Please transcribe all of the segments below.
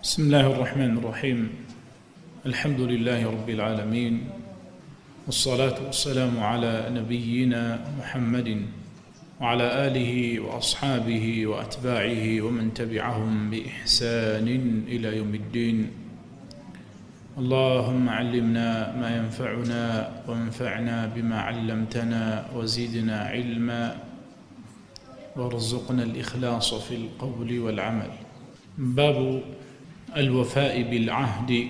بسم الله الرحمن الرحيم. الحمد لله رب العالمين، والصلاة والسلام على نبينا محمد وعلى آله وأصحابه وأتباعه ومن تبعهم بإحسان إلى يوم الدين. اللهم علمنا ما ينفعنا وانفعنا بما علمتنا وزدنا علما وارزقنا الإخلاص في القول والعمل. باب الوفاء بالعهد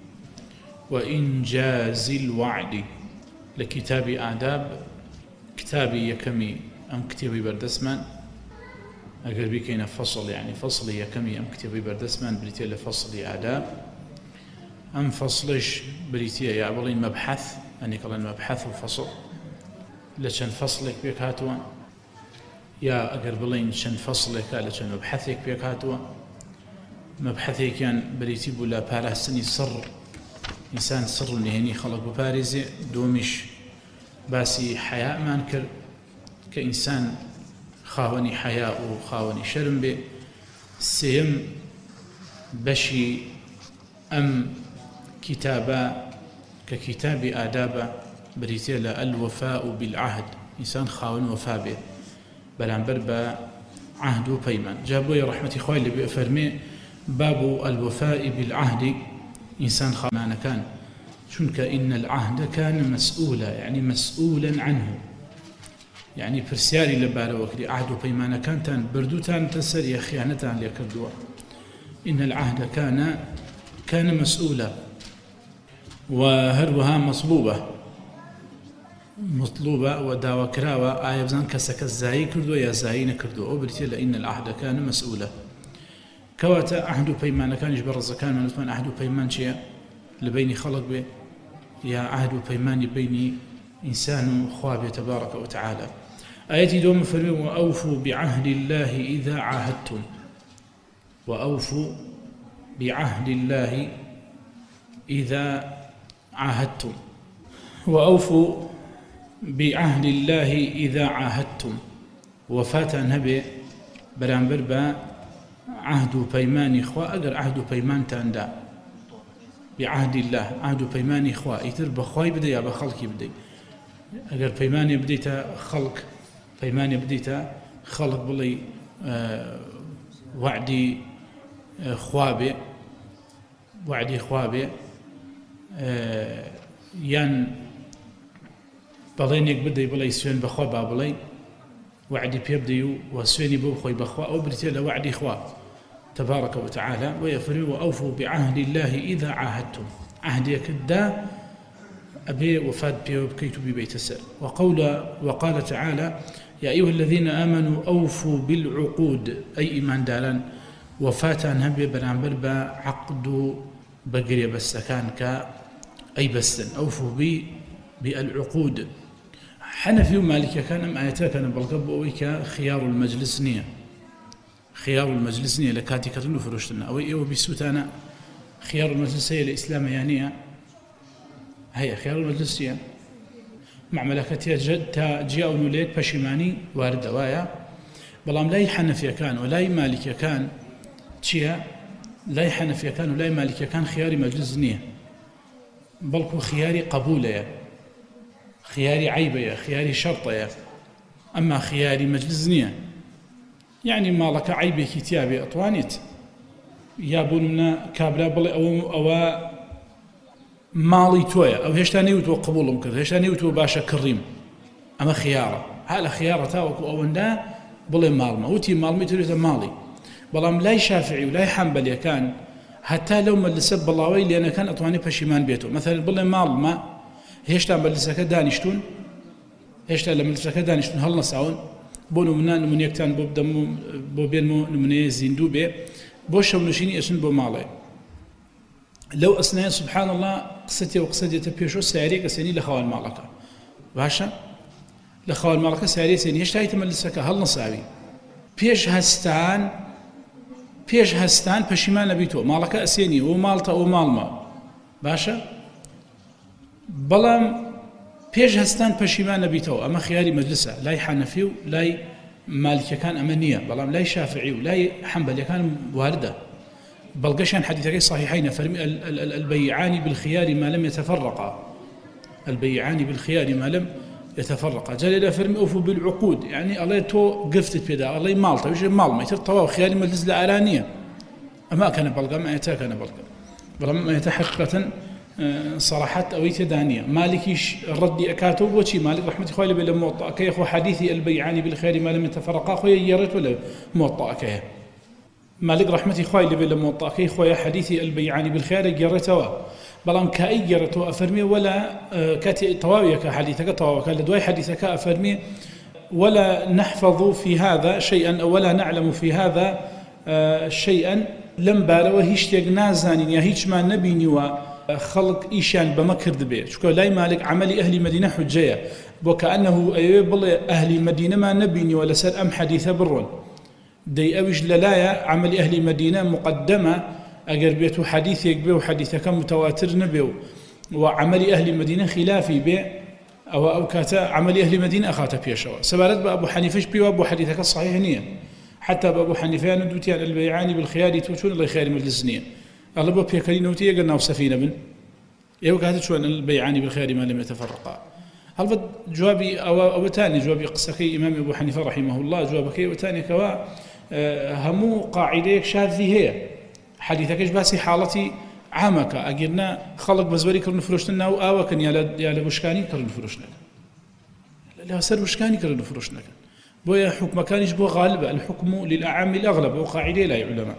وإنجاز الوعد لكتاب آداب كتابي يكمي أم كتابي بردسمان أقل بكينا فصل يعني فصل يكمي أم كتابي بردسمان بريتيا لفصل آداب أم فصلش بريتيا يا أبلين مبحث أني قلن مبحث وفصل لشان فصلك بيك هاتوا يا أقل بلين شن فصلك لشان مبحثك بيك هاتوا مبحثي كان بريتي بولا باراسني سر إنسان سر نهني خلق ببارزي دومش باسي حياء ما انكر كإنسان خاوني حياء وخاوني شرم بي سيم بشي أم كتابا ككتاب آدابا بريتي الوفاء بالعهد إنسان خاون وفاء به بلان بربا عهد وبيمان جابوا يا رحمة إخوائي اللي بيفرمي باب الوفاء بالعهد إنسان خامان كان شنك إن العهد كان مسؤولا يعني مسؤولا عنه يعني برسياري لبارا وكري عهد وبيمان كان بردوتان تسري خيانتان ليكردوا إن العهد كان مسؤولا وهروها مطلوبة وداوى كراوة آية بزان كسك الزاي كردوا يا زاين كردوا أبرتي لأن العهد كان مسؤولا كواتا عهد بيمان كان يجبر الزكاة من نتمان عهد بيمان شيء لبيني خلق به يا عهد بيمان بيني إنسان خوابه تبارك وتعالى. آياتي دوم فرمي وأوفوا بعهد الله إذا عاهدتم وأوفوا بعهد الله إذا عاهدتم وأوفوا بعهد الله إذا عاهدتم وفاتا نبي برانبر با عهد بيمان إخوة أجر عهد بيمان تاندا بعهد الله عهد بيمان إخوة يتر بخواي بدي يا بخلق بدي أجر بيمان بديتا خلق بيمان بديتا خلق بلي وعدي خوابي وعدي خوابي يان بلينك بدي بلي سوين بخوا بابلي وعدي بيبدي وسويني بخوي بخوا أو بريتي لوعدي خواب تبارك وتعالى ويفرمي وأوفوا بعهد الله إذا عاهدتم عهد يكدا أبي وفاد بيو بكيتو ببيت السر وقال تعالى يا أيها الذين آمنوا أوفوا بالعقود أي إيمان داران وفاتا هبي برانبر با عقد بقرية بسكان أي بسن أوفوا بالعقود حنفي ومالك كان أم آياتا كان بالقب ويكا خيار المجلس نية خيار المجلس نية لكاتي كتنو فرشتنا أو إيوه بسوتانا خيار المجلس هي الإسلام يعني هي خيار المجلس هي مع ملكتها جاء نوليك بشيماني وارد وايا بلام لا حنفي كان ولا مالك كان تشيا لا حنفي كان ولا مالك كان خيار مجلس نية بلكو خياري قبولة خياري عيبة خياري شرطة أما خياري مجلس نية يعني ما لك عيبة كتابة أطوانيت يابون منا كابلا بلي أو مالي تويا أو هشتاني وتو قبولهم كذا هشتاني وتو باشا كريم أما خيارة هلا خيارة تاوكو أو ندا بلي مالما وتي مالمي تريد مالي بلام لا شافعي ولا حنبلي كان حتى لو ملسب بلاوي لأن كان أطواني بشيمان بيته مثلا بلي مالما هشتا ملسكة دانشتون هشتا لملسكة دانشتون هل نسعون بونو منان من يكتان بو بينمو نمني زيندو بي بوشو نشيني اسن بو مالي لو أثناء سبحان الله قصتي وقصتي تبيشو ساري كسيني لخوان مالكا باشا لخوان مالكا ساري سيني هشتا يتملسكة هل نسعوي بيش هستان بشيمان نبيتو مالكا أسيني ومالتا ومالما باشا بلام بيش هستان بشيمان نبيتو أما خياري مجلسة لا حنفي ولا مالك كان أمنية بلام لا شافعي ولا حنبلي كان واردة بلغشان حديثك صحيحين فرمي البيعان بالخيار ما لم يتفرقا، البيعان بالخيار ما لم يتفرقا. جل فرمي أوفوا بالعقود، يعني الله تو قفتت بدا الله مالته وش مال ما يترطوا خياري مجلس الأرانية أما كان بلغا ما يتكن بلغا بل ما يتحققة صراحة أو يتدانية. مالكيش الرد أكاتو وشي مالك رحمة خوالي بلا موطأ كي أخو حديثي البيعان بالخيار ما لم يتفرقا خويا يرت ولا موطأ كي مالك رحمة خوالي بلا موطأ كي خويا حديثي البيعان بالخيار يرتوا بلام كأي يرتوا أفرمي ولا كاتي طواويك حديثك طواوك لدواي حديثك أفرمي ولا نحفظ في هذا شيئا ولا نعلم في هذا شيئا لم بالوا هيش نازانين يا هيش ما نبيني وخلق إيشان بمكرد به شكو لاي مالك عملي أهل مدينة حجية وكأنه أيوب أهل مدينة ما نبيني ولا سر أم حديث برون دي أوج للايا عمل أهل مدينة مقدمة أجر بيتو حديث يكبه وحديثك متواتر نبيه وعمل أهل مدينة خلافي به أو كاتا عمل أهل مدينة أخاته بيشوا سبارت بأبو حنيفة بيو أبو حديثك الصحيح نية حتى بأبو حنيفة ندوتي على البيعان بالخيار توتون الله خير مجلس نية الله بو بيكرين وتي قلنا وسفينة من يو كاتا شو أن البيعان بالخيار ما لم يتفرقا. هل بد جوابي أو تاني جوابي قصكي إمام أبو حنيفة رحمه الله جوابك وتاني كوا همو قاعدة شاذة هي حديثك باسي حالتي عامك أجرنا خلق بزوري كرن فروشنا أو كان يا لبشكاني كرن فروشنا لا سر بشكاني كرن فروشنا بويا حكم كانش بو غالب الحكم للأعم الأغلب وقاعدة لا علماء.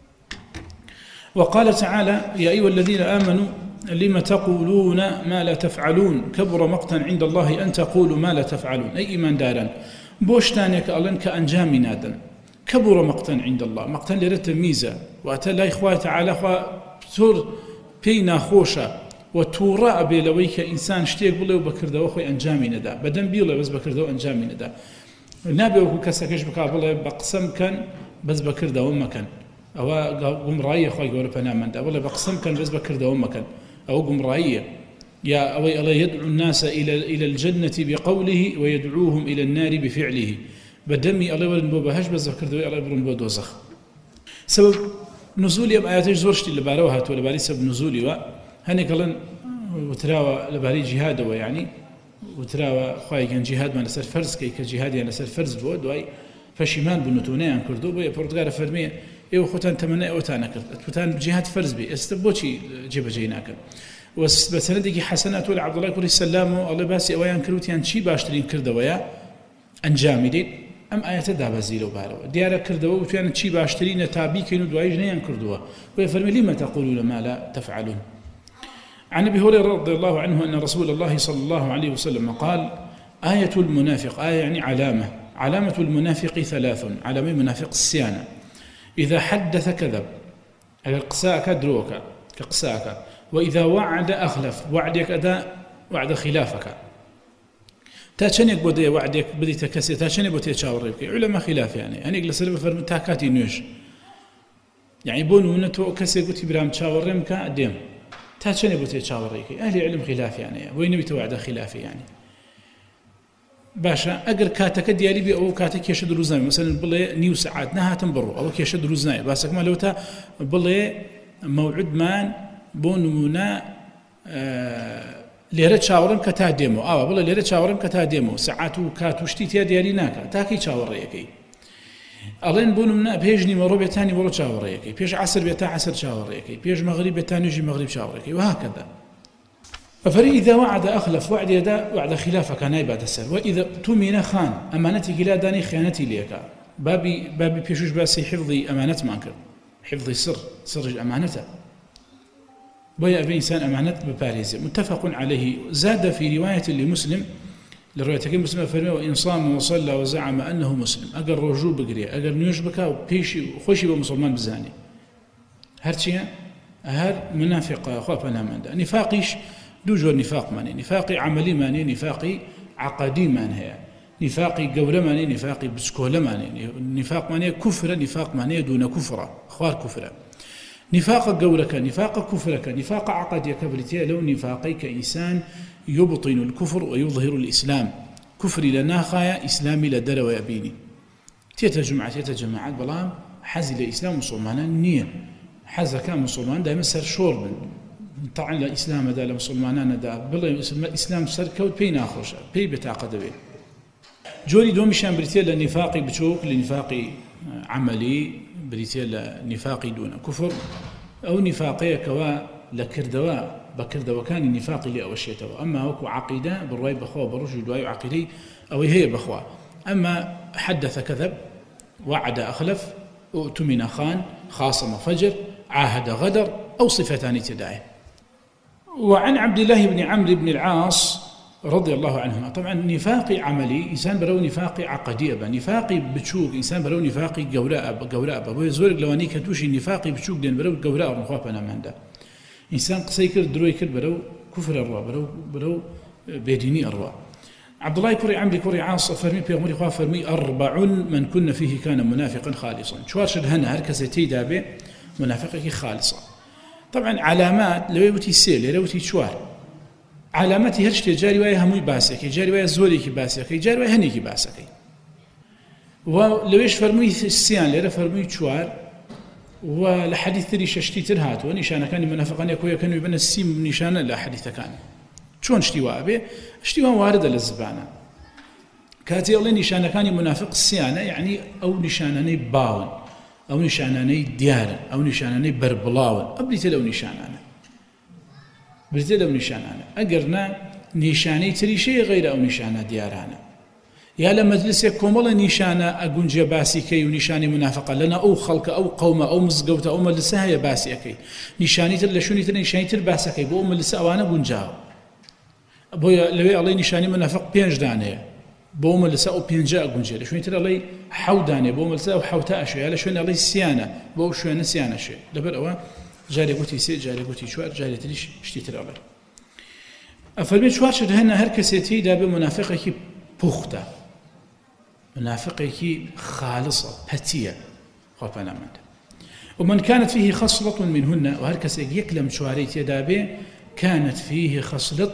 وقال تعالى يا أيها الذين آمنوا لما تقولون ما لا تفعلون كبر مقتا عند الله أن تقولوا ما لا تفعلون أي إيمان دارا بوشتانك ألن كأنجام نادا كبر مقتا عند الله مقتا لرت ميزة وأتلا إخوة تعالى تور بينا خوشة وتوراء بلويك إنسان شتيك بلو بكردو أخوي أنجامي ندا بدن بيلا بس بكردو أنجامي ندا نابي وكو كسكش بكابله بقسم كان بس بكردو ومكان أو قم رأي أخوي قول بنامن دا ولا بقسم كان بس بكردو ومكان أو قم رأي يا أوي الله يدعو الناس إلى الجنة بقوله ويدعوهم إلى النار بفعله بدمي الله ولن بوبهش بس بكردو الله يبرون بودوزخ. سبب نزولي أم آياتش زورشتي اللي باروها ولا باري سبب نزولي وهني كلن وتراوى لباري جهاد ويعني وتراوى خواهي كان جهاد ما نسر فرز كي كجهاد يعني نسر فرز بود واي فشيمان بنتوني عن كردو بي برتغال فرمية إيو خوتان تمنى أوتانا كرد خوتان جهاد فرز بي استبوشي جيب جيناك بسندقي حسنات ولا عبد الله كوري السلام الله باسي أويان كروتيان شي باشترين كردو ويا أنجامي دين أم آيات دابا زيلو بارو ديارة كردوا وتيانا تشي باشترين تابي كينو دوايج نيان كردوا ويفرمي لما تقولون ما لا تفعلون. عن أبي هريرة رضي الله عنه أن رسول الله صلى الله عليه وسلم قال آية المنافق آية يعني علامة المنافق 3 علامة المنافق السيانة إذا حدث كذب أجل قساك دروك كقساك وإذا وعد أخلف وعدك أداء وعد خلافك تاشنيك بودي وعدك بدي تكسي تاشنيك بودي تشاوريك علماء خلاف يعني يجلس فرم تاكاتي نيوش يعني بونو منتو كسي قلت برام تشاوريم كديم تاشنيك بودي تشاوريك أهل علم خلاف يعني وين بيتوعد خلاف يعني باشا أجر كاتك ديالي بي أو كاتك يشد روزناي مثلا بلي نيو ساعات نها تنبرو أو يشد روزناي باسك ما لو تا بلي موعد مان بونونا ليرة شاورم كتا ديمو بلا ليرة شاورم كتا ديمو ساعاتو كاتوشتي تيا ديالي ناكا تاكي شاوريكي ألين بونمنا بيجني مرو بيتاني مرو شاوريكي بيج عصر بيتا عصر شاوريكي بيج مغرب بيتاني يجي مغرب شاوريكي وهكذا. فإذا وعد أخلف وعد يدا وعد خلافك نايبات السر وإذا تمين خان أمانتي لا داني خيانتي ليك بابي بيشوش باسي حفظي أمانة مانكر حفظي سر أمانته بويا أبي إنسان أمانة بباريزة متفق عليه. زاد في رواية لمسلم لرواية مسلم فرمي وإن صام وصلى وزعم أنه مسلم أقر رجوع بقرية أقر نيوش بكا وبيشي خوشي بمسلمان بزاني هرشيا هر منافق خوفنا من ده نفاقيش دو جور نفاق ماني نفاقي عملي ماني نفاقي عقدي ماني نفاقي قولة ماني نفاقي بسكولة ماني نفاق ماني كفر نفاق ماني دون كفر خوار كفر نفاق قولك نفاق كفرك نفاق عقدي كبرتي لو نفاقي كإنسان يبطن الكفر ويظهر الإسلام كفري لنا خايا إسلامي لدر ويبيني تيتجمعات بلام حزل الإسلام وصومانا النية حەزەکە مسلمان دائما سەر شۆڕ بن طعن لە ئیسلامەدا لە مسلمانانەدا بڵێ ئیسلام سەرکەوت پێی ناخۆشە پێی بێتاقە دەوێت. جۆری دومیشیان بریتێ لە نیفاقی بچووک لە نیفاقی عملی بریتێ لە نیفاقی دوونە کوفر ئەو نیفاقەیەکەوە لە کردەوە بەکردەوەکانی نیفاقی لێ ئەوەشێتەوە ئەمما وەکو عەقیدە بڕوای بەخوا بەڕۆژ و دوای عەقیدەی ئەوەی هەیە بەخوا ئەمما حدث كذب وعد أخلف اؤتمن خان خاصم فجر عاهد غدر أو صفتان تداعي. وعن عبد الله بن عمرو بن العاص رضي الله عنهما طبعا نفاقي عملي إنسان برو نفاقي عقدي نفاقي بتشوق إنسان برو نفاقي جوراء ويزورك لواني كتوشي نفاقي بتشوق دين برو جوراء رخوابنا من ده إنسان قصي كرد دروي كرد برو كفر الروا برو بديني الروا. عبد الله كوري عمرو كوري عاص فرمي بيغمري خوا فرمي 4 من كن فيه كان منافقا خالصا شوارشد هنا هركز تيدابه منافقك خالصا. طبعا علامات لو يوتي سيل لو يوتي شوار علامتي هرشت جاري ويا هموي باسكي جاري ويا زوري كي باسكي جاري ويا هني كي باسكي ولو ايش فرمي السيان لرا فرمي شوار والحديث تري ششتي ترهات ونشانه كان منافقان يكويا كانوا يبنى السيم نشانه لا حديث كان شلون اشتواء به اشتواء وارده للزبانه كاتي الله نشانه كان منافق السيانه يعني او نشانه باون او نشانه ديار او نشانه بربلاون ابريت لو نشانه بريت لو نشانه اجرنا نشانه تري شيء غير او نشانه ديارانه يا لما مجلس كومل نشانه اجنج باسيكي ونشانه منافقه لنا او خلق او قوم او مزقوت او ملسها يا باسيكي نشانه لشوني نشانه باسكي بو ملس اوانا بنجاو بۆیە لەوێ ئەڵێ نیشانی منافق 5 دانەیە بۆ مەلسە ئەو 5 ئەگونجێ لە شوێنی تر ئەڵێ 7 دانێ بۆ مەلسە ئەو 7 ئەشێ لە شوێن ئەڵێ سیانە بۆ ئەو شوێنە سیانەشێ لەبەر ئەوە جارێک گوتی سێ جارێک گوتی 4 جارێک تریش شتی تر ئەڵێ ئەفەرمێ 4 شت هەنە هەر کەسێتی دابێ منافقێکی پوختە منافقێکی خالصە پەتیە خوا پەنامەندە ومن كانت فيه خصلة منهن وهر كسێک یەک لەم 4 تێدابێ كانت فيه خصلة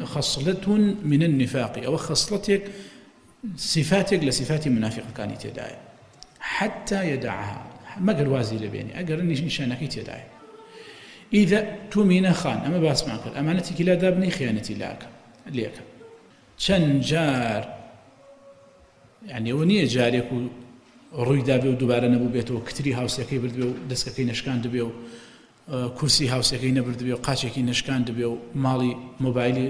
من النفاق أو خصلتك صفاتك لصفات منافق كانت يدعي حتى يدعها ما قال وازي لبيني أقر نشانك يدعي إذا تمين خان أما باسمع كل أمانتك لا دابني خيانتي ليك شنجار يعني ونية جاريك روي دابي ودوبارة نبو بيته كتري هاوسيكي بردبي ودسككي نشكان دبي کورسی هاوسەکەی نەبردبێ و قاچێکی نەشکان دەبێ و ماڵی مۆبایلی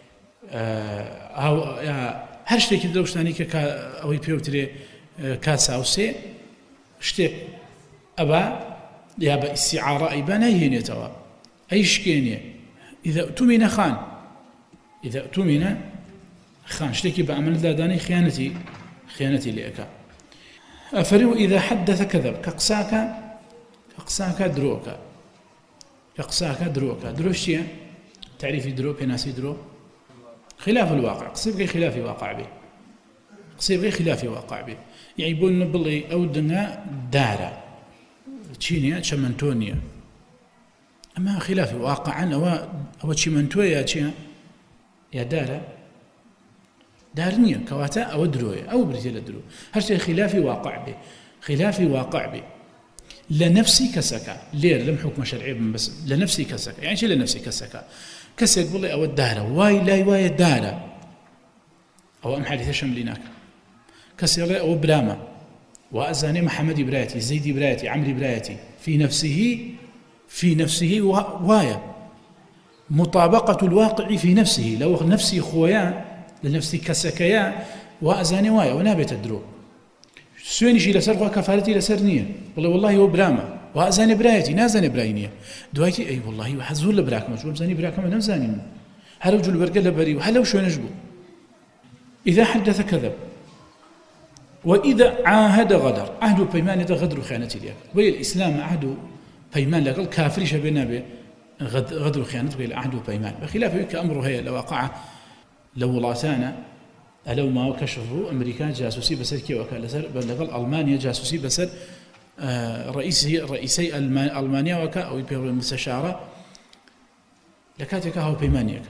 هەر شتێکی لەو شتانی کە ئەوەی پێوترێ کاساوسێ شتێک ئەبا یا بە ئیستیعارە ئەیبا نایهێنێتەوە ئەیشکێنێ ئیذا ئوتومینە خان شتێکی بە ئەمەلدادانی خیانەتی لێەکە ئەفەری و ئیذا حەدەث کەذەب کە قساکە درۆکە قساك دروش شيء تعريف درو بناسي درو خلاف الواقع قصيب غير خلاف واقع به يعني بقول نبلي او دنا دارا تشينيا تشمنتونيا اما خلاف واقعا او تشمنتويا تشيا يا دارا دارنيا كواتا او درويا او بريتل درو هرشي خلافي واقع به لنفسي كسكا ليه لم حكم شرعي بس لنفسي كسكا يعني شيء لنفسي كسكا كسك والله او الدهره واي الدهره او ام حديث شمليناك كسر او براما وازاني محمد برايتي زيد برايتي عمرو برايتي في نفسه وايا مطابقه الواقع في نفسه لو نفسي خويا لنفسي كسكيا وازاني وايا ونابت الدرو سويني شي لسر كفارتي لسر نيه والله هو براما وازاني برايتي نازاني براينيه دوايتي اي والله وحزول لبراكم شو بزاني براكم نزاني هل وجل برقه لبري وهل شو نجبو اذا حدث كذب واذا عاهد غدر عهد بيمان غدر وخيانه لك والاسلام عهد بيمان لك الكافر شبنا به غدر وخيانه ولا عهد بيمان بخلاف كامره هي لو وقع لو لاتانا ألو ما كشفوا أمريكا جاسوسي بسر كي وكالة بلغ ألمانيا جاسوسي بسر رئيسي ألمانيا وكا أو يبيعوا المستشارة لكاتك هاو بيمانيك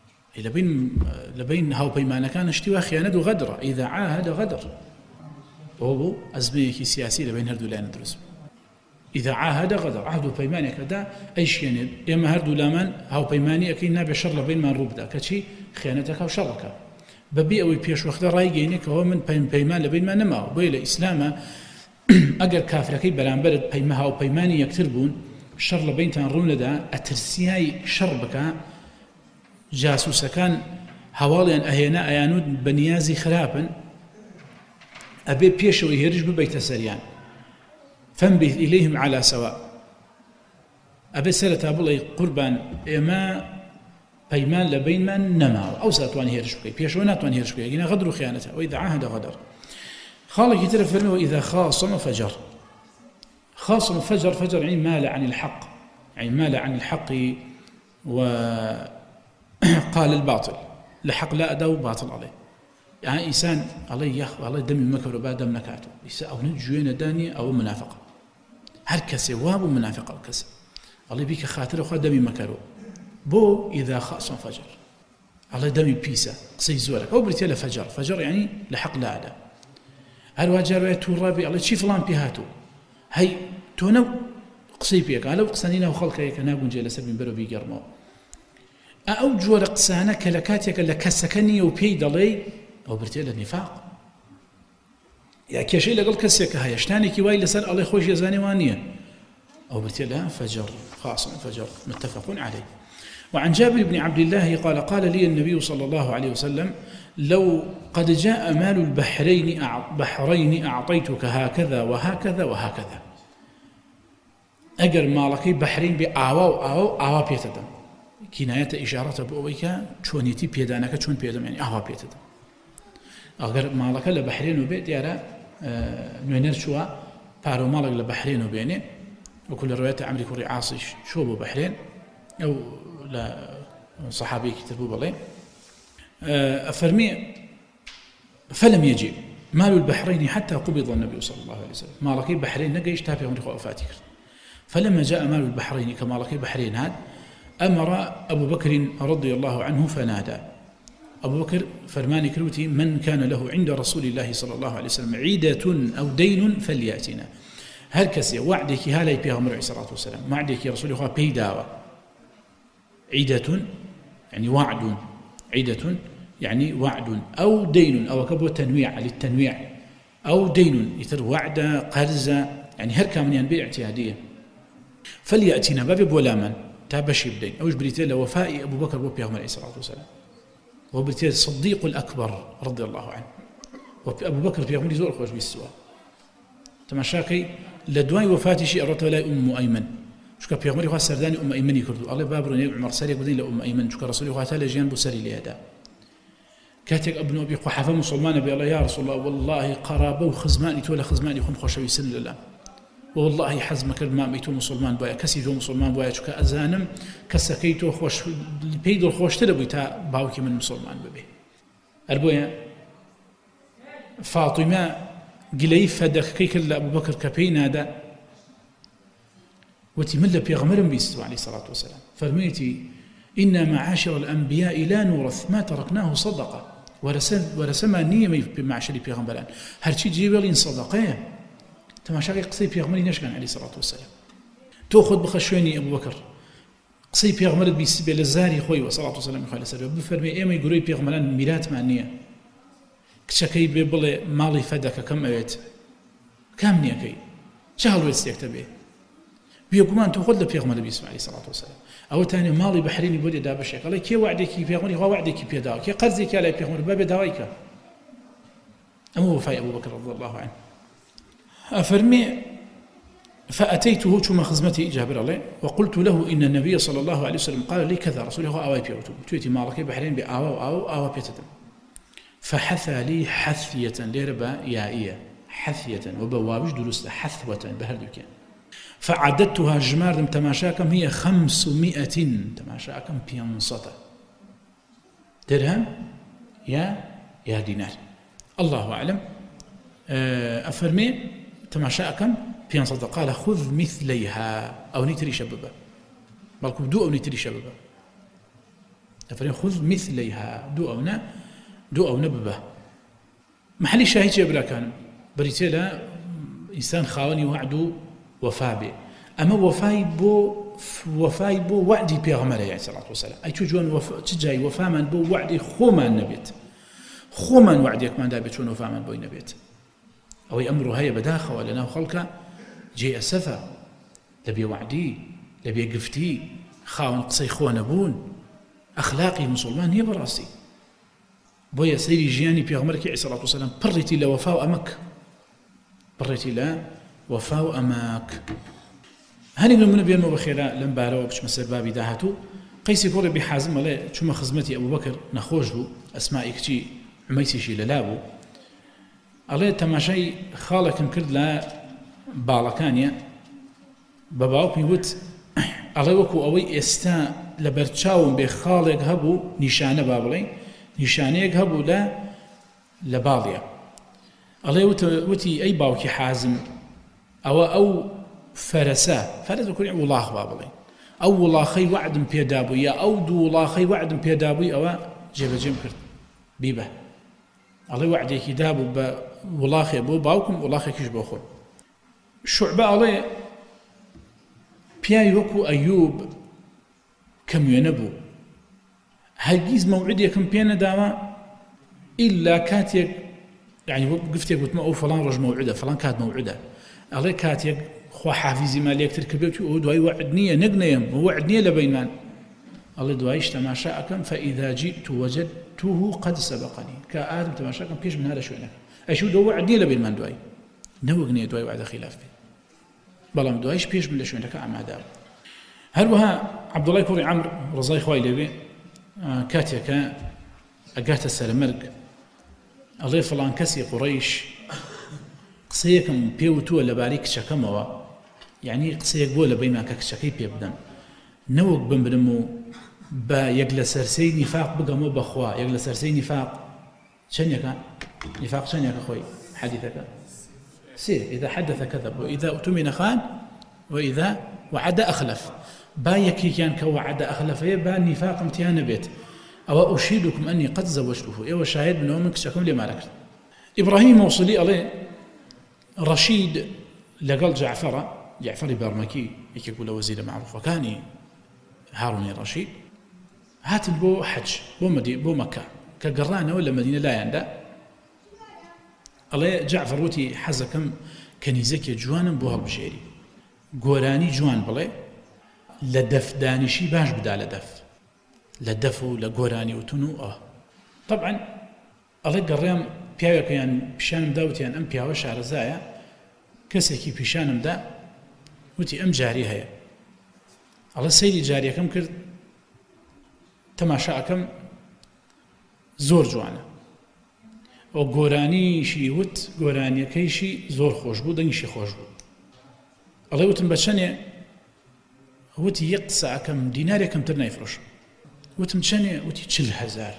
لبين هاو بيمانا كان اشتوى خيانة وغدر إذا عاهد غدر وهو أزميكي سياسي لبين هردو لا ندرس إذا عاهد غدر عهد بيمانك دا أيش يعني إما هردو لامان هاو بيماني أكيد نابي شر بين ما روبدا كشي خيانتك أو شرك ببي أو بيش وقت رايجينك هو من بيمان لبين ما نما وبيل إسلامه أجر كافر كي بلان برد بيما هاو بيماني يكتربون شر لبين تنرون دا أترسياي شربك جاسوس كان هواليان أهينا أيانود بنيازي خرابا أبي بيش ويهرج ببيت سريان فانبه إليهم على سواء أبي سرة أبولي قربان إما بيمان لبين من نما أو ساتوان هيرش بكي بيشوناتوان هيرش بكي يقولنا غدر خيانته وإذا عاهد غدر خالق يترف فرمه وإذا خاصم فجر خاصم فجر يعني مال عن الحق يعني مال عن الحق وقال الباطل لحق لا أدو باطل عليه يعني إنسان عليه يخ الله دم مكر وبعد دم نكاته أو نجوين دانية أو منافقة هر كسي واب منافقة أو كسي الله بيك خاطر وخا دم مكرو بو إذا خاصم فجر الله دم بيسا قصي زورك أو بريتيلا فجر يعني لحق لا أدو هل واجر تورابي الله شي فلان بيهاتو هي تونو قصي بيك على قصانينا وخلقك نابون جلس بين برو بيجرمو أو جور قصانا كلكاتك لكسكني وبيد لي أو برتيلا النفاق يا كشي لقل كسك هاي اشتاني كي وايل سر الله خوش يزاني وانية أو برتيلا فجر خاص فجر متفق عليه. وعن جابر بن عبد الله قال لي النبي صلى الله عليه وسلم لو قد جاء مال البحرين أعطيتك هكذا وهكذا وهكذا أجر مالكي بحرين بآوا بيتدم كناية إشارة بأويك شونيتي بيدانك شون بيدم يعني آوا بيتدم أجر مالك لبحرين وبيت يرى نوينر شوا بارو مالك لبحرين وبينه وكل رواية عمري كوري عاصي شو بو بحرين أو لا صحابي كتبوا بالله أفرمي فلم يجي مال البحرين حتى قبض النبي صلى الله عليه وسلم مالكي بحرين نجيش تابع عمري وفاتك فلما جاء مال البحرين كمالكي بحرين هذا أمر أبو بكر رضي الله عنه فنادى أبو بكر فرماني كروتي من كان له عند رسول الله صلى الله عليه وسلم عيدة أو دين فليأتنا هل كسي وعدك هالي بها عمر عليه الصلاة والسلام وعدك يا رسول الله بيداوة عيدة يعني وعد عيدة يعني وعد أو دين أو كبو تنويع للتنويع أو دين يثر وعد قرز يعني هركا من ينبيع اعتيادية فليأتنا باب ولا من تابشي بدين أو جبريتي لوفاء أبو بكر وبيا عمر عليه الصلاة والسلام وبريتي الصديق الأكبر رضي الله عنه وأبو بكر بيا عمر زور خوش بالسؤال تماشاكي لدواي وفاتي شيء أردت ولا أم أيمن شكا بيا عمر خاص سرداني أم أيمن يكردو الله بابرني عمر سري يقولين لأم أيمن شكا رسول الله تعالى جيان بسري لهذا كاتك ابن أبي قحافة مسلمان بي الله يا رسول الله والله قرابة وخزماني تولى خزماني خم خوشوي سن لله والله حزمك الماميتو مسلمان بويا كسيتو مسلمان بويا شكا أزانم كسكيتو خوش بيدو خوش تلبي تا باوكي من مسلمان ببي أربويا فاطمة قليف هدك كيك أبو بكر كبين هذا وتمل بيغمر بيستو عليه الصلاة والسلام فرميتي إن معاشر الأنبياء لا نورث ما تركناه صدقة ورسما نية بمعاشر بيغمران هرشي جيبالين صدقية تماشاقي قصي بيغمري نشكن عليه الصلاة والسلام تأخذ بخشويني أبو بكر قصي بيغمرت بيسبي للزاري خوي والصلاة والسلام يخوي لسر بفرمي إيما يقولي بيغمران ميرات معنية كشكي بيبلي مالي فدك كم أبيت كم نية كي شهل ويستيك تبيه بيقومان تأخذ لبيغمر بيسمع عليه الصلاة والسلام أو تاني مالي بحريني بودي دابشيك الله كي وعدك بيغمري هو وعدك بيداو كي قرزك على بيغمر باب داويك أما وفاي أبو بكر رضي الله عنه أفرمي فأتيته ثم خزمتي جابر الله وقلت له إن النبي صلى الله عليه وسلم قال لي كذا رسوله هو أواي بيوتو تويتي مالك بحرين بآوا بيتتم فحثى لي حثية ليربا يائية حثية وبوابج درست حثوة بهردك فعددتها جمار تماشاكم هي 500 تماشاكم بينصة درهم يا دينار الله أعلم أفرمي تماشاكم بينصة قال خذ مثليها أو نتري شبابا بلكم دو أو نتري شبابا أفرمي خذ مثليها دو أو نببا محلي شاهد جبرا كان بريتيلا إنسان خاوني وعدو وفابي ئەمە وەفای بۆ وعدی پێغەمبەر عەلەیهی سەڵات وەسەلام ئەی چ جوان چ جای وەفامان بۆ وعدی خۆمان نەبێت خۆمان وعدێکماندا بێت چۆن وەفامان بۆی نەبێت ئەوەی ئەمڕۆ هەیە بەداخەوە لەناو خەڵکە جێ ئەسەفە لە بێوعدی لە بێگفتی خاوەن قسەی خۆ نەبوون ئەخلاقی مسلمان نییە بەڕاستی بۆیە سەیری ژیانی پێغەمبەرێکی عەلەیهی سەڵات وەسەلام پڕێتی لە وەفا و ئەمەک پڕێتی لە وەفا و ئەمەک هەنێک نمونە بێنمەوە بەخێرا لەم بارەوە بچمە سەر بابی داهاتوو قەیسی کوڕی ئەبی حازم ئەڵێ چوومە خزمەتی ئەبوبەکر نەخۆش بوو ئەسمائی کچی عومەیسیشی لەلا بوو ئەڵێ تەماشای خاڵێکم کرد لە باڵەکانیە بە باوکی وت ئەڵێ وەکو ئەوەی ئێستا لە بەرچاوم بێ خاڵێک هەبوو نیشانە با بڵێ نیشانەیەک هەبوو لە باڵیە ئەڵێ وتی ئەی باوکی حازم ئەو فەرەسە کوڕی وڵاخ با بڵێ ئەو وڵاخەی وعدم پێدا بوو یا ئەو دوو وڵاخەی وعدم پێدا بووی ئەوە جێبەجێم کرد بیبە ئەڵێ وعدێکی دابوو بە وڵاخێ بۆ باوکم وڵاخێکیش بۆ خۆم شوعبە ئەڵێ پیاوی وەکو ئەیوب کە موێنە بوو هەرگیز مەوعودێکم پێ نەداوە ئیلا کاتێک یعنی گفتێک وتمە ئەو فڵان ڕۆژ مەوعودە فڵان کات مەوعودە ئەڵێ کاتێک خوا حافیزی مالێکتر کردێت و ئەو دوای وعد نییە نەگنەیەم وعد نییە لە بەینمان ئەڵێ دوایش تەماشا ئەکەم فەئیذا جیئت وجدته قد سبقني کە ئادم تەماشاکەم پێش من هاتە شوێنەکە ئەیشوو دو وعد نییە لە بەینمان دوای نەوەگنێ دوای وعدە خلاف بێت بەڵام دوایش پێش من لە شوێنەکە ئامادە هەروەها عەبدوڵای کوڕی عەمر ڕزای خوای لێبێ کاتێکە ئەگاتە سەرمەرگ ئەڵێ فڵان کەسی قوڕەیش قسەیەکم پێوتووە لەبارەی کچەکەمەوە یعنی قسەیەک بۆ لە بەینمان کە کچەکەی پێ بدەم نەوەک بمرم و بە یەک لە سەرسەی نیفاق بگەمەوە بەخوا یەک لە سەرسەی نیفاق چەندێکە نیفاق چەندێکە خۆی حەدیثەکە سێ إذا حدث كذب وإذا اؤتمن خان وإذا وعد أخلف با یەکێکیان کە وعد أخلفەیە با نیفاق امتیان بێت ئەوە أشهدكم أني قد زوجته ئێوە شاهد بنەوە من کچەکەم لێمانە کرد ئیبراهیم مووسڵی ئەڵێ ڕەشید لەگەڵ جعفەری بەرمەکی یەکێک بوو لە وەزیرە معروفەکانی هاڕونی ڕەشید هاتن بۆ حەج بۆ مەکە کە گەڕانەوە لە مەدینە لایەندا ئەڵێ جعفەر وتی حەزەکەم کەنیزەکێ جوانم بۆ هەڵبژێری گۆرانی جوان بڵێ لە دەفدانیشی باش بدا لە دەف و لە گۆرانی وتون و طبعا ئەڵێ گەڕێم پیاوێکیان پیشانم داوتیان ئەم پیاوە شارەزایە کەسێکی پیشانم دا وتی ئەم جاری هەیە ئەڵێ سەیری جاریەکەم کرد تەماشاکەم زۆر جوانە ئەو گۆرانیشی وت گۆرانیەکەیشی زۆر خۆش بوو دەنگیشی خۆش بوو ئەڵێ وتم بە چەنێ وتی یەک قسەکەم دینارێکم تر نایفرۆشم وتم چەنێ وتی 40,000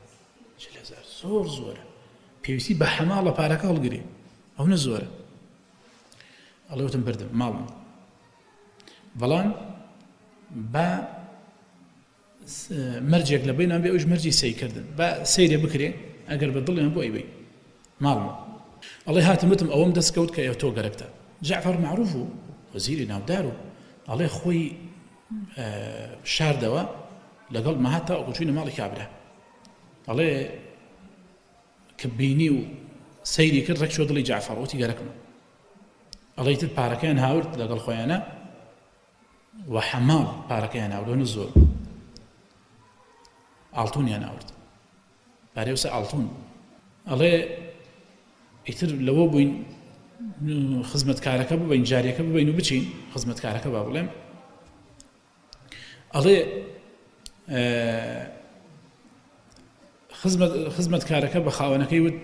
زۆرە پێویستی بە حەماڵە پارەکە هەڵگری ئەو نە زۆرە ئەڵێ وتم بردم ماڵم بەڵام بە مەرجێک لە بەینان بێ ئەوش مەرجی سەیکردن بە سەیرێ بکرێ ئەگەر بە دڵیان بۆ ئەیبەی ماڵم ئەڵێ هاتم وتم ئەوەم دەستکەوت کە ئێوە تۆ گەرەکتە جعفەر معروف و وەزیری ناودار و ئەڵێ خۆی شاردەوە لەگەڵ مەهات تا ئۆچوینە ماڵی کابرا ئەڵێ کە بینی و سەیری کرد ڕێک شۆ دڵی جعفەر وتی گەرەکمە ئەڵێ تر پارەکەیان هاورد لەگەڵ خۆیانە و حەماڵ پارەکەیان هاوردۆنە زۆر ئاڵتونیان هاورد پارەی وسە ئاڵتون ئەڵێ ئیتر لەوە بووین خزمەتکارەکە ببین جاریەکە ببین و بچین خزمەتکارەکە با بڵێم ئەڵێ خزمەتکارەکە بە خاوەنەکەی وت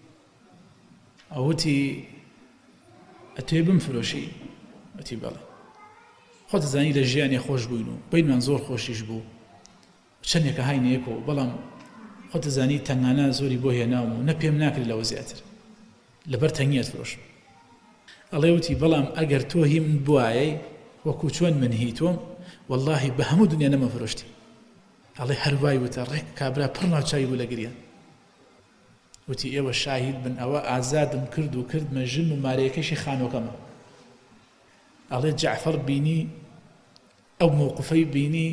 ئەوتی ئەتوێ بمفرۆشی وتی بەڵێ خۆت دەزانی لە ژیانی خۆش بووین و بینمان زۆر خۆشیش بوو چەندێکە هاینەیەکەوە بەڵام خۆت دەزانی تەنگانە زۆری بۆ هێناوم و نە پێم ناکرد لەوە زیاتر لەبەر تەنگیەت فرۆشم ئەڵێ وتی بەڵام ئەگەر تۆ هی من بوایەی وەکو چۆن من هی تۆم واللهی بە هەموو دنیا نەمەفرۆشتی ئەڵێ هەروای وتە ڕێک کابرا پڕ ناوچاوی بوو لە گریان وتی ئێوە شاهید بن ئەوە ئازادم کرد و کردمە ژن و مارەیەکەشی خانۆکەمە عليه جعفر بيني أو موقفي بيني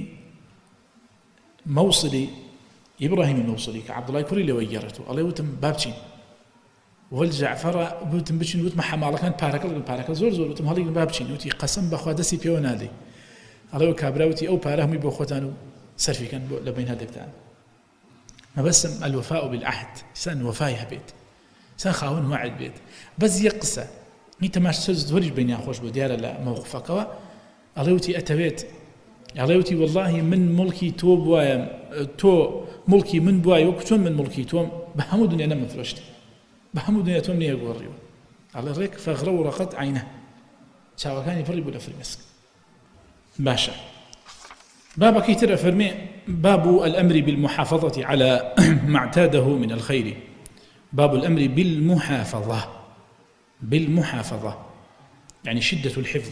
موصلي إبراهيم الموصلي كعبد الله كوري اللي ويرته عليه وتم بابتين والجعفر وتم بتشين وتم حمالة كان باركل زور وتم هالي بابتين وتي قسم بخوا دسي بيو نادي عليه كابراوتي أو بارهم بخوتانو صرفي كان لبين هذا بتاعنا ما بس الوفاء بالعهد سن وفايها بيت سن خاون وعد بيت بس يقصى نيت ما تزورج بيني خوش بديار لا موقفك عليوتي أتبيت عليوتي والله من ملكي تو بوايا تو ملكي من بوايا وكتون من ملكي توم بحمود دنيا نم فرشت بحمود دنيا توم نيا قوريو على الريك فغرو رقت عينه شاو كان يفري بولا في المسك باشا باب كيتر فرمي باب الأمر بالمحافظة على ما اعتاده من الخير باب الأمر بالمحافظة يعني شدة الحفظ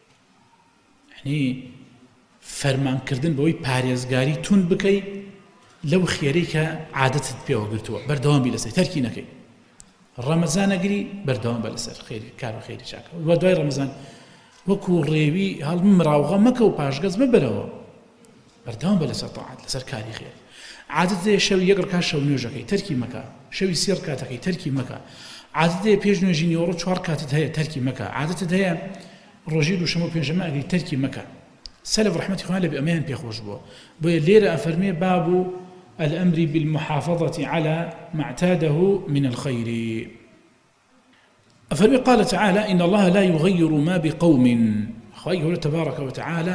يعني فرمان كردن بوي پارێزگاری تون بکەی لەو خێرەی کە عادەتت پێوە گرتووە بەردەوام بی لەسەر تەرکی نەکەی ڕەمەزان ئەگری بەردەوام بە لەسەر کار و خێری چاکە وە دوای ڕەمەزان وەکو ڕێوی هەڵمراوغە مەکە و پاشگەز مەبەرەوە بەردەوام بە لەسەر تاعات لەسەر کاری خێر عادەتێ شەوی یەک ڕکات شەو نوێژەکەی تەرکی مەکە شەوی سێ ڕکاتەکەی تەرکی مەکە عادەتێ پێش نوێژی نیوەڕۆ چوار کاتت هەیە تەرکی مەکە عادەتت هەیە ڕۆژی دووشەمە و پێنجشەمە ئەگری تەرکی مەکە سلف رحمة الله عليه بأمان بيخوش بو ليرة أفرمي باب الأمر بالمحافظة على ما اعتاده من الخير أفرمي قال تعالى إن الله لا يغير ما بقوم خير تبارك وتعالى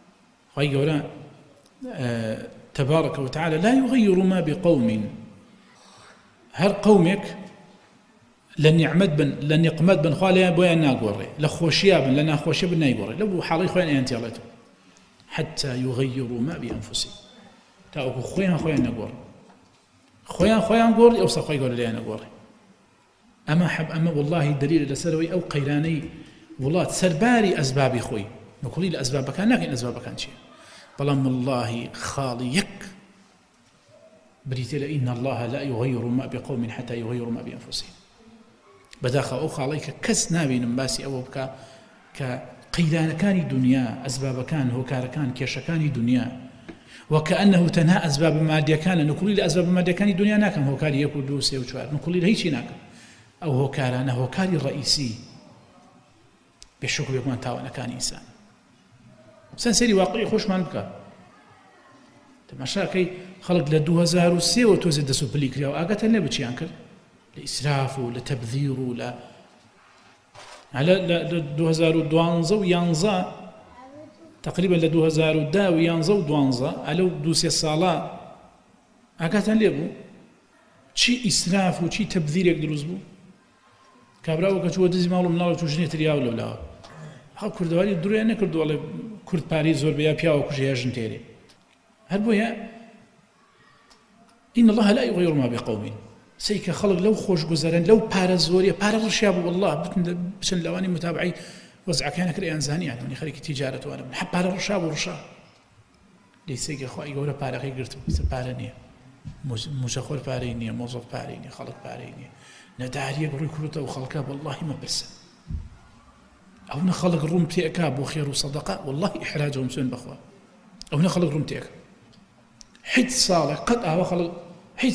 تبارك وتعالى لا يغير ما بقوم هر قومك لن يقمد بن خاليا بويا ناقوري لخوشيا بن لنا خوشيا بن ناقوري لو حالي خوين أنت يلاتو حتى يغيروا ما بأنفسهم تاوكو خويا نقول خويا نقول أو صخوي يقول لي نقول أما والله دليل لسروي أو قيراني والله تسرباري أسبابي خوي نقول لي الأسباب كان لكن أسباب كان شيء بلام والله خاليك بريتل إن الله لا يغير ما بقوم حتى يغيروا ما بأنفسهم بداخل أو خاليك كس نابي نمباسي أو بك قيلان كان دنيا أسباب كان هو كان كيش كان دنيا وكأنه تنهى أسباب مادية كان نقول لي أسباب مادية كان دنيا ناكم هو كان يأكل دوسي وشوار نقول لي هيك ناكم أو هو كان الرئيسي بالشكر يكون تاوانا كان إنسان سنسيري واقعي خوش ما نبكى تماشاكي خلق ل 2003 وتوزد دسو بليكريا وآقات اللي بتشي عنكر لإسراف ولتبذير ولا على 2012 ويانزا تقريبا ل 2010 ويانزا ودوانزا على دوسي الصلاة آقات اللي بو شي إسراف وشي تبذير يقدر بو كابراو كتشو دزي مالو مناو توجني ترياو ولا ها كردوالي دوري أنا كردوالي كرد باريس زور بيا بيا وكشيا جنتيري هل بويا إن الله لا يغير ما بقوم سيك خلق لو خوش جزران لو بارز زوريا بارز شاب والله بسن لواني متابعي وزع كان كري إنساني يعني خليك تجارة وأنا بحب بارز شاب ورشا ليسيك أخوي يقول بارقي قرتو بارني مشخور باريني موظف باريني خلق باريني نداري يقول كرته وخلقه والله ما بس أو نخلق روم تيكاب وخير وصدقة والله إحراجهم سن بخوا أو نخلق روم تيك حيت صالح قد أهو خلق حيت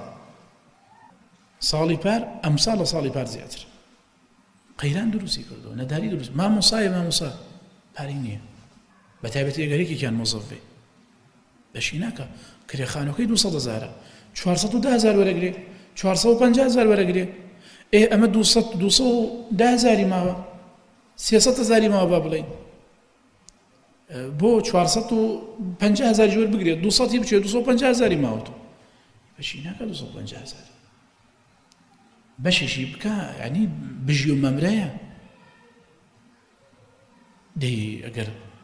صالح بار أمثال صالح بار زياتر قيلان دروسي كردو نداري دروس ما مصايب باريني بتابت يقريكي كان موظف بشيناك كري خانو كي 200,000 410,000 ورقلي 450,000 ورقلي إيه أما 210,000 ما 300,000 ما بابلين بو 450,000 جوار بقري 200 بچه 250,000 ما وتو بشيناك 250,000 بشي بكا يعني بجيو ممرايا دي اگر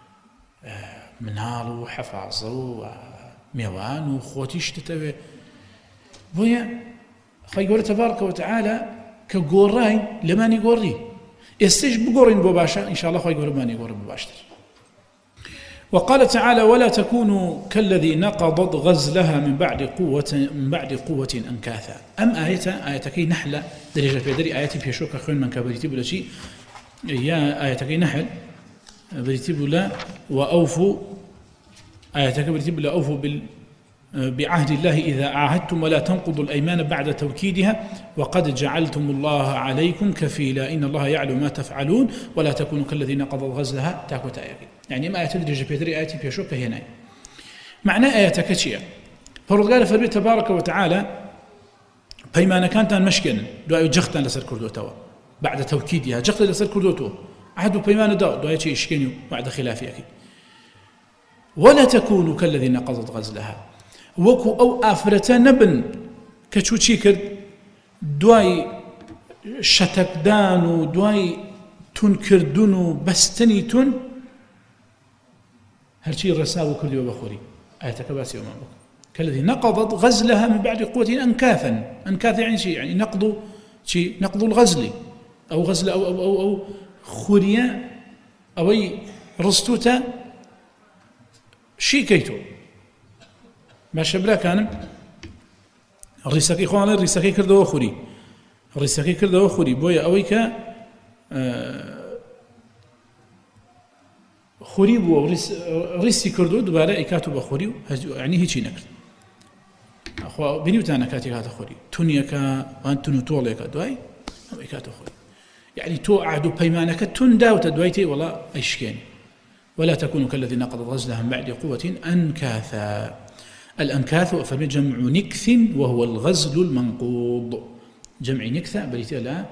منالو حفاظو ميوان وخوتيش تتوي بويا خيقول تبارك وتعالى كقوراي لماني قوري استيش بقورين بباشا إن شاء الله خيقول ماني قوري بباشتر وقال تعالى ولا تكونوا كالذي نقضت غزلها من بعد قوة أنكاثا أم آيتكي نحلة درجة في دري آياتي في شوكة خوين من كبريتي بلا شيء يا آيتكي نحل بريتب لا وأوفوا آياتك بريتب لا أوفوا بعهد الله إذا عاهدتم ولا تنقضوا الأيمان بعد توكيدها وقد جعلتم الله عليكم كفيلا إن الله يعلم ما تفعلون ولا تكونوا كالذين نقضوا غزلها تاكوت آياتك يعني ما آيات درجة بيدري آياتي بيشوك هنا معنى آياتك شيء فرقال فربي تبارك وتعالى بيمان كانت مشكلا دعاء جختان لسر كردوتوا بعد توكيدها جخت لسر كردوتوا عهدوا بيمان دعاء شيء إشكينيو بعد خلافك ولا تكونوا كالذين نقضت غزلها وكو أو آفرتا نبن كچوچی کرد دوای شتکدان و دوای تون کردن و بستنی تون هرچی رساو کردی و بخوری آیتك باسی وما بك كالذي نقضت غزلها من بعد قوة أنكاثا يعني شيء يعني نقض الغزل أو غزل أو خوريا أو رستوتا شي كيتو ما شبلا كان الرساكي خوان الرساكي كردو خوري الرساكي كردو خوري بويا أويك خوري بو رسي كردو دوباره إكاتو بخوري يعني هيك نكرد أخو بنيوتانا كاتي هذا خوري تونيكا وانتونو طوليكا دواي أو إكاتو خوري يعني تو عهدو بيمانك تون داوتا دوايتي والله أيشكيني ولا تكونوا كالذين نقضوا غزلهم بعد قوة أنكاثا الأنكاث فمن جمع نكث وهو الغزل المنقوض جمع نكثة بريت لا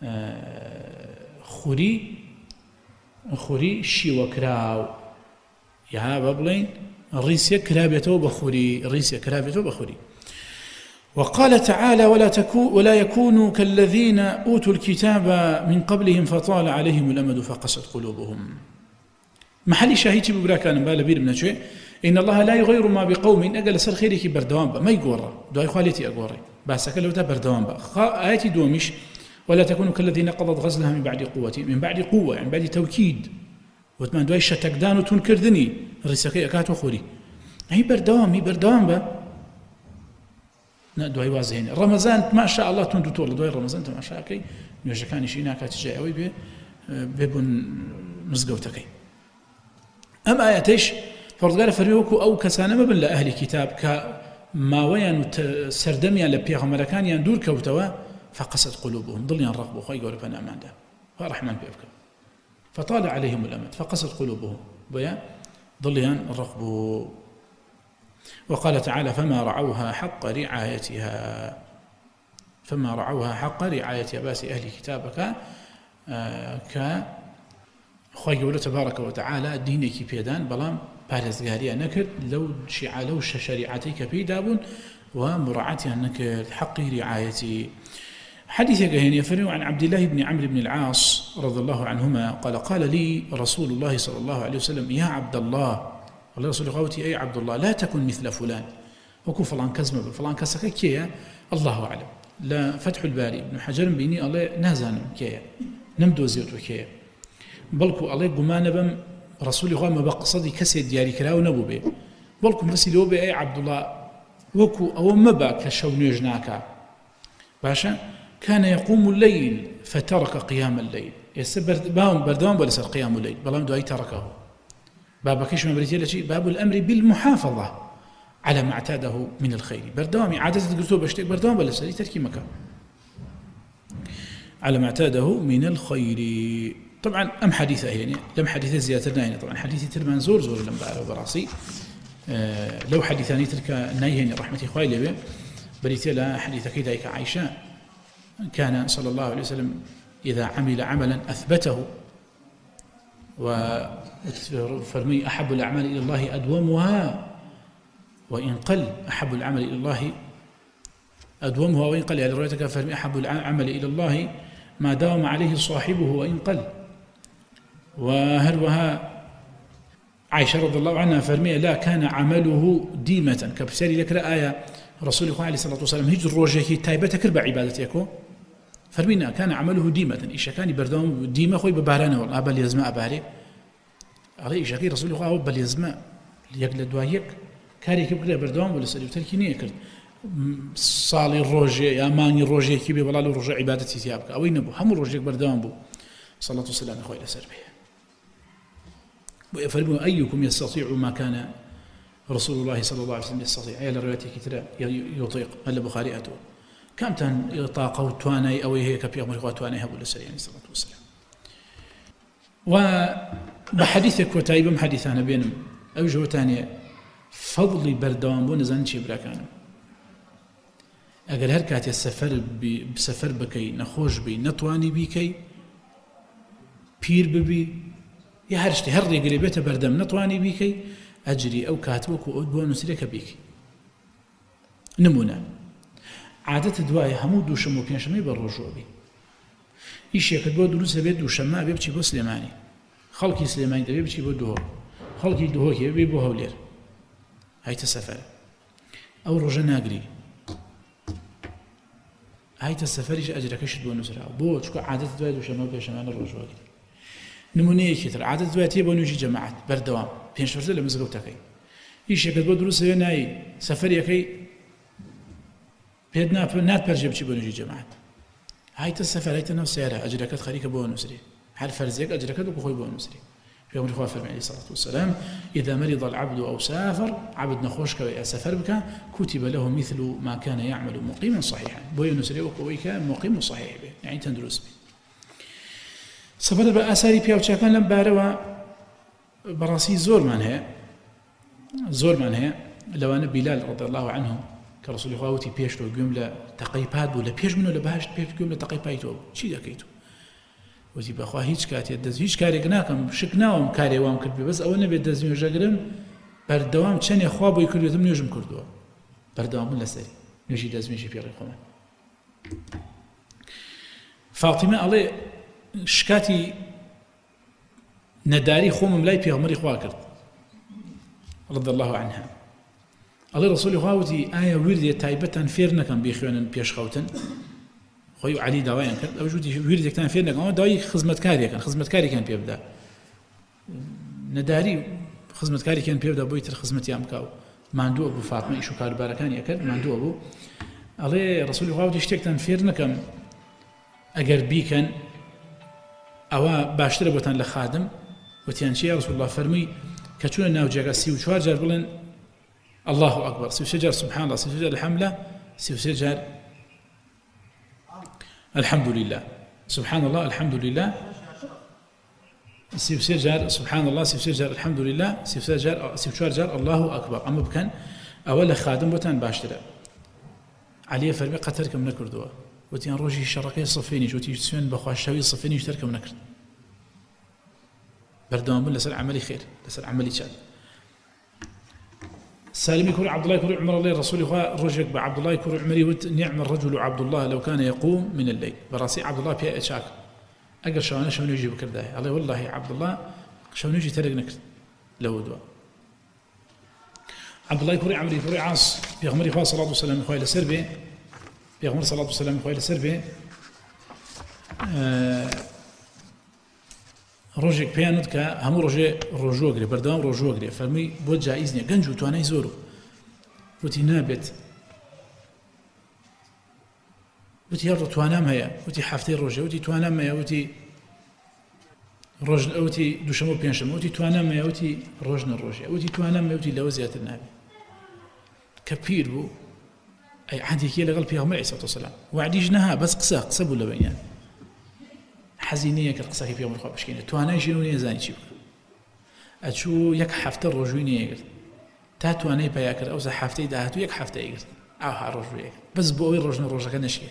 خوري شي وكراو يا بابلين الريسيا كرابيته بخوري الريسيا كرابيته بخوري وقال تعالى ولا يكونوا كالذين أوتوا الكتاب من قبلهم فطال عليهم الأمد فقست قلوبهم محل شاهيتي ببرا كان بالا بير من شيء إن الله لا يغير ما بقوم أقل سر خيرك بردوان ما يقول دعاء خالتي أقول بس لو بردوان آياتي دومش ولا تكونوا كالذين نقضت غزلها من بعد قوة يعني بعد توكيد وتمان دعاء شتكدان وتنكردني الرساكي أكات وخوري هي بردوان با دعاء وازهين رمضان ما شاء الله تندو طول دعاء رمضان ما شاء كي نوجكاني شينا كات جاوي ببن مزقوتكي أم آياتيش فرض فريوكو أو كسانة مبن لأهل كتاب كما وين سردميا لبيغمركان يندور كوتوا فقست قلوبهم ضليا رغبوا خي قول بنا أمان ده فرحمن بيبكى فطال عليهم الأمد فقست قلوبهم بيا ضليا رغبوا وقال تعالى فما رعوها حق رعايتها باسي أهل كتابك خۆی گەورە تبارك وتعالى دینێکی پێدان بەڵام پارێزگاریان نەکرد لەو شەریعەتەی کە پێی دابوون و مراعاتیان نەکرد حقی رعایەتی حديث هنا فروا عن عبد الله بن عمرو بن العاص رضي الله عنهما قال لي رسول الله صلى الله عليه وسلم يا عبد الله والله رسول قوتي أي عبد الله لا تكن مثل فلان وكو فلان كزم فلان كسك كيا الله أعلم لا فتح الباري ابن حجر بيني الله نازانم كيا نمدو زيوتو كيا بلكو الله قمان بم رسول الله ما بقصدي كسي دياري كراو نبو بي بلكو مسي لو بي أي عبد الله وكو أو مبا كشو نيجناكا باشا كان يقوم الليل فترك قيام الليل يسبر بردوان ولا سر قيام الليل بلام دعي تركه باب كيش مبريتي شيء باب الأمر بالمحافظة على ما اعتاده من الخير بردوامي عادة قلتوا بشتك بردوام ولا سر تركي مكان على ما اعتاده من الخير طبعا أم حديثة يعني لم حديثة زيادة يعني طبعا حديثي ترمان زور لم بقى براسي لو حديثاني تلك نايهني رحمة إخوائي لبي بريتي لا حديث كيدايك عائشة كان صلى الله عليه وسلم إذا عمل عملا أثبته وفرمي أحب الأعمال إلى الله أدومها وإن قل أحب العمل إلى الله أدومها وإن قل يعني روايتك فرمي أحب العمل إلى الله ما داوم عليه صاحبه وإن قل وهروها عائشة رضي الله عنها فرمي لا كان عمله ديمة كبسالي لك آية رسول الله عليه الصلاة والسلام هجر روجه تايبتك ربع عبادتك فرمينا كان عمله ديمة إيش كان بردوم ديمة خوي ببارانه والله بل يزماء باري على إيش كي رسول الله بل يزماء يقل دوايك كاري كبكرة بردوم ولا سليم تركيني يكرد صالي الروجه يا ماني الروجه كي بيبلا له رجع عبادتي ثيابك او ينبو هم الروجه بردوم بو صلى الله عليه وسلم خويا سربيه ويفرموا أيكم يستطيع ما كان رسول الله صلى الله عليه وسلم يستطيع أي لرواية كتير يطيق هل بخاري أتو كم تن طاقة وتواني أو هي كبير مرقات تواني هبول السلام عليه الصلاة والسلام وبحديثك وتايبم حديثنا بينهم أو جوتانية فضل بردوام بون زن شي براكانم اگر هر کاتی سفر بکی نخوش بی نتوانی بی کی پیر ببی یا هر شتی هر ریگلی بیت بردم نتوانی بی کی اجری او کاتبوک و ادبو نسریک بی کی نمونه عادت دوای همو دوشم و پینشمی بر رجوع بی ایش یکت بو دروس بید دوشم بی بچی بو سلیمانی خلقی سلیمانی دبی بچی بو دوه خلقی دوه کی بی بو هولیر هایت سفر او رجا ناگری هایت سفریش اجرکشت بو نسرا بو چکو عادت دوای دوشم و پیشمان رجوع بی نمونه كتر عادت دواتي بونوجي جماعات بردوام بينش فرزة لمزقو تاكي إيش يكتب دروس ناي سفر يكي بيدنا نات برجب شي بونوجي جماعات هاي السفر هاي النفس سيارة أجركت خريك بونوسري هل فرزيك أجركت وبخوي بونوسري في يوم الخوافر عليه الصلاة والسلام إذا مرض العبد أو سافر عبد نخوش كوي سفر بك كتب له مثل ما كان يعمل مقيما صحيحا بونوسري وكويك مقيم صحيح به يعني تندرس به سفر بأساري بياوچاكان لم باروا براسي زور من هي لو أنا بلال رضي الله عنه كرسول الله وتي بيشتو جملة تقيبات ولا بيش منه لبهاش بيش جملة تقيبايتو شيء ذاكيتو وتي بأخوه هيج كاتي الدز هيج كاري قناكم شكناهم كاري وام كربي بس أول نبي الدز ميوجاقرم بردوام تشاني أخوه بو يكل يتم نيوجم كردوا بردوام من لسري نيوجي دز ميجي في ريقوما فاطمة الله شكاتي نداري خوم ملاي بيغمري خواكرد رضي الله عنها الله رسول خواوتي آية وردية تايبتان فيرنكم بيخيونا بيش خوتن خوي علي دوايا كرد أو جودي وردية تان فيرنكم دواي خزمتكاري كان بيبدا نداري خزمتكاري كان بيبدا بويتر خزمتي أمكاو ماندو أبو فاطمة إيشو كارباركان يكرد ماندو أبو الله رسول خواوتي اشتكتان فيرنكم أجر بيكن أو باشتر بوتان لخادم وتيان شيء رسول الله فرمي كتشون الناو جاكا سيو شوار جار بلن الله أكبر سيو سجار سبحان الله سيو سجار الحملة سيو سجار الحمد لله سبحان الله الحمد لله سيو سجار سبحان الله سيو سجار الحمد لله سيو شوار جار الله أكبر أما بكن أول خادم بوتان باشتر عليه فرمي قتركم نكردوا وتيان روجي الشرقية صفيني جوتي سوين بخواشاوي صفيني يشتركم نكرد بردوام بل لسال عملي خير لسال عملي شاد سالمي كوري عبد الله كوري عمر الله رسولي خواه رجك بعبد الله كوري عمري نعم الرجل عبد الله لو كان يقوم من الليل براسي عبد الله بيا اتشاك اقل شلون يجي بكرداه الله والله عبد الله شلون يجي ترق نكرد لو دوا عبد الله كوري عمري كوري عاص بيغمري خواه صلى الله عليه وسلم خواه لسربي بيغمر صلى الله عليه وسلم خواه لسربي روجك بيانود كا همو رجوع غري بردوام رجوع غري فرمي بو جائزني گنجو توانای زورو وتي نابت وتي يرو توانام هيا وتي حفتي رجوع وتي توانام هيا وتي رجن اوتي دوشمو بينشمو وتي توانام هيا وتي رجن الرجوع وتي توانام هيا وتي لوزيات النبي كبير بو اي عندي كي لقلب بيغمر عليه الصلاه والسلام وعدي جنها بس قصه ولا بيان حزينية كالقصة في يوم الخواب بشكينة تواناي جنونية زاني شيء أتشو يك حفتة رجوينية يقول تا تواناي بياكر أو زا حفتة داهتو يك حفتة يقول أو ها رجوية بس بوي رجنا كنشية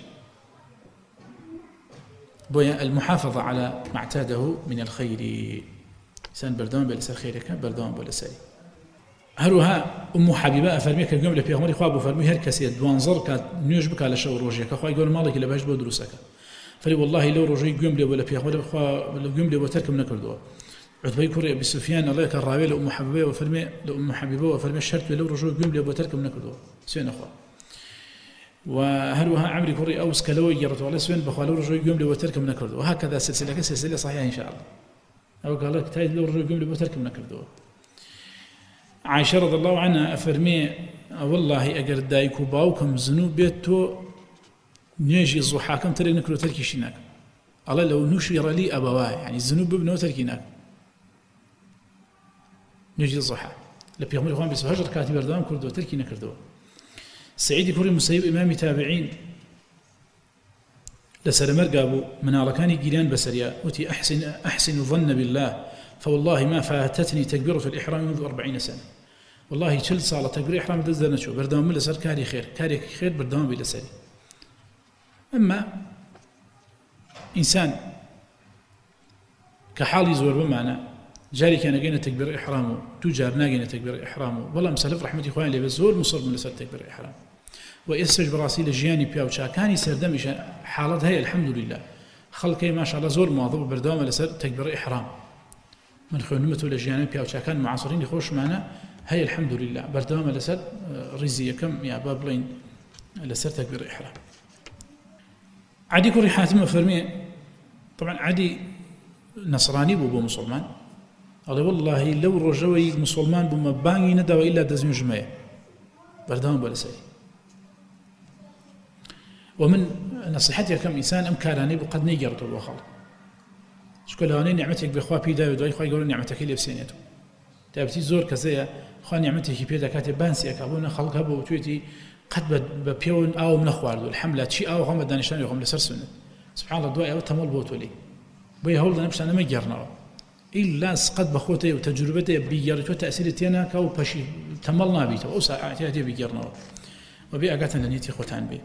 بويا المحافظة على ما اعتاده من الخير سان بردوان بلسر خيرك بردوان بلسري هروها أم حبيبة أفرميك الجملة في يوم الخواب وفرمي هركسي دوانزر كات نيوجبك على شو رجيك أخوي يقول مالك إلا باش بودروسك فلي والله لو رجعي جملة ولا في أخوة ولا جملة وترك من نكردوا عتبة كوري أبي سفيان الله كالراوي لأم حبيبة وفرمي لأم حبيبة وفرمي الشرط لو رجعي جملة وترك من نكردوا سين أخوة وهلوها عمري كوري أوس كلوي جرت والله سين بخوا لو رجعي جملة وترك من نكردوا وهكذا سلسلة صحيحة إن شاء الله أو قال لك تايد لو رجعي جملة وترك من نكردوا عائشة رضي الله عنها أفرمي والله أجر دايكو باوكم ذنوب بيتو نيجي الضحاكم ترى نكرو تركي شيناك الله لو نشر لي أبواه يعني الذنوب بابنه تركيناك نوێژی الضحى لە پێغەمبەری خوا 28 ڕکعاتی بەردەوام کردووە تەرکی نەکردووە. سعیدی کوڕی مسەیب ئیمامی تابعین لەسەر مەرگا بوو مناڵەکانی گیران بەسەریا وتی أحسن الظن بالله فوالله ما فاتتني تكبيرة الإحرام منذ 40 سنة. والله 40 ساڵە تەکبیرەی إحرام دەست دەرنەچوو بەردەوام لەسەر کاری خێر کارێکی خێر بەردەوام بی لەسەری. ئەمما ئینسان کە حاڵی زۆر بمانە جارێکیان نەگەینە تەکبیرەی إحرام و دوو جار ناگەینە تەکبیرەی إحرام و بەڵام سەلف ڕەحمەتی خۆیان لێبێ زۆر مصر بوون لەسەر تەکبیرەی إحرام و ئێستش بەڕاستی لە ژیانی پیا و چاکانی سەردەمیشە حاڵەت هەیە الحەمدولله خەڵکی ماشاءالله زۆر مواظب و بەردەوامە لەسەر تەکبیرەی إحرام. من خوێنمەوە لە ژیانی پیا و چاکان معاصرینی خۆشمانە هەیە الحەمدولله بەردەوامە لەسەر ڕیزی یەکەم یا با بڵێن لەسەر تەکبیرەی إحرام. عەدی کوڕی حاتم فەرمێ طبعا عەدی نەسڕانی بوو بۆ مسلمان ئەڵێ والله لەو ڕۆژەوەی مسلمان بوومە بانگی نەداوە ئیلا دەستنوێژمەیە بەردەوام بە لەسەری. ومن نصيحتي كم إنسان أم كاراني بقد نيجرت الوخال شكل هاني نعمتك بخوا بيدا وداي خوا يقولون نعمتك اللي بسينيته تابتي زور كزيا خوا نعمتك بيدا كاتب بانسي أكابونا خلق هبو وتويتي قد ببيون أو من أخوارد الحملة شيء أو هم دانشان يقوم لسر سنة سبحان الله دعاء وتمول بوتولي بيا هول نمشي أنا ما جرنا إلا قد بخوتي وتجربتي بيجرت وتأثيرتي أنا كاو بشي تملنا بيته أو ساعتي بيجرنا وبيأقاتنا نيتي خوتان بي.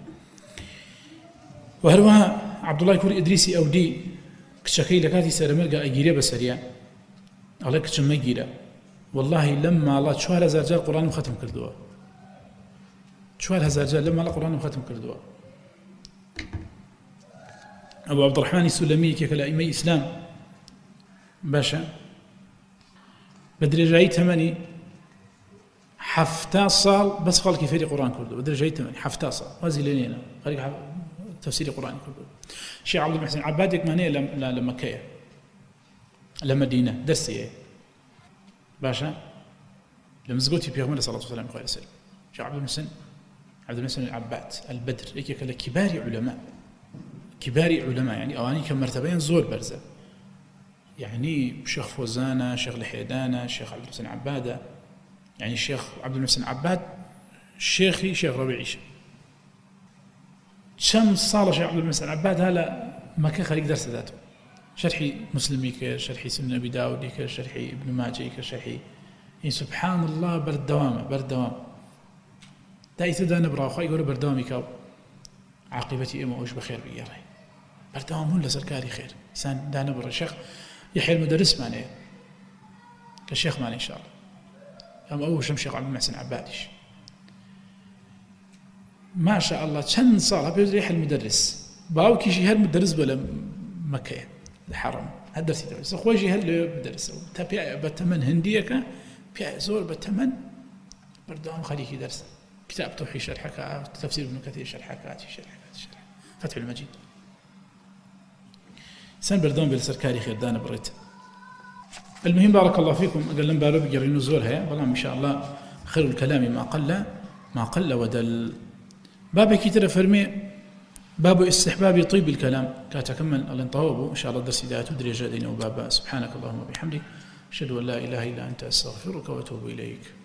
وهروها عبد الله كوري إدريسي أو دي كشكي لكاتي سرمرقا أجيري بسريا على كشم مجيرا والله لما الله 4000 جار قرآن ختم كردوا 4000 جار لما الله قرآن ختم كردوا. أبو عبد الرحمن السلمي كالأئمة إسلام باشا بدري جاي 8 حفتا صال بس قال كيف قرآن كردوا بدري جاي 8 حفتا صال وازي لينينا تفسير القرآن كله. شيخ عبد المحسن عبادك مانية لمكة لمدينة درسية باشا لمزقوتي بيغمر صلى الله عليه وسلم شيخ عبد المحسن العباد البدر هيك كبار علماء يعني أواني كمرتبين زور برزة يعني شيخ فوزانة شيخ لحيدانة شيخ عبد المحسن عبادة يعني الشيخ عبد المحسن عباد شيخي شيخ ربيعيش شم صار شيخ عبد المحسن عباد هلا ما كان خليق درس ذاته شرحي مسلمي كشرحي سنن أبي داود كشرحي ابن ماجه كشرحي يعني سبحان الله بردوام دايت دا نبرا خاي يقول بردوامي كاو عاقبتي إما وش بخير بيراي بردوام هون لسركاري خير إنسان دا نبرا شيخ يحيى المدرس معناه كشيخ معناه إن شاء الله أما أول شم شيخ عبد المحسن عبادش ما شاء الله كم صار بيريح المدرس باوكي شي هالمدرس بلا مكة الحرم هدرسي درس خوجي هالمدرس تبع بتمن هنديك بيع زور بتمن بردام خليكي درس كتاب توحيد شرحك تفسير ابن كثير شرح فتح المجيد سن بردام بالسركاري خير دان بريت. المهم بارك الله فيكم أقل لهم بالو بيجري نزولها والله إن شاء الله خير الكلام ما قل ودل. باب كتير فرمي باب استحباب طيب الكلام كاتكمل الانطواب إن شاء الله درس إذا تدري جادين وبابا سبحانك اللهم وبحمدك أشهد أن لا إله إلا أنت أستغفرك وأتوب إليك.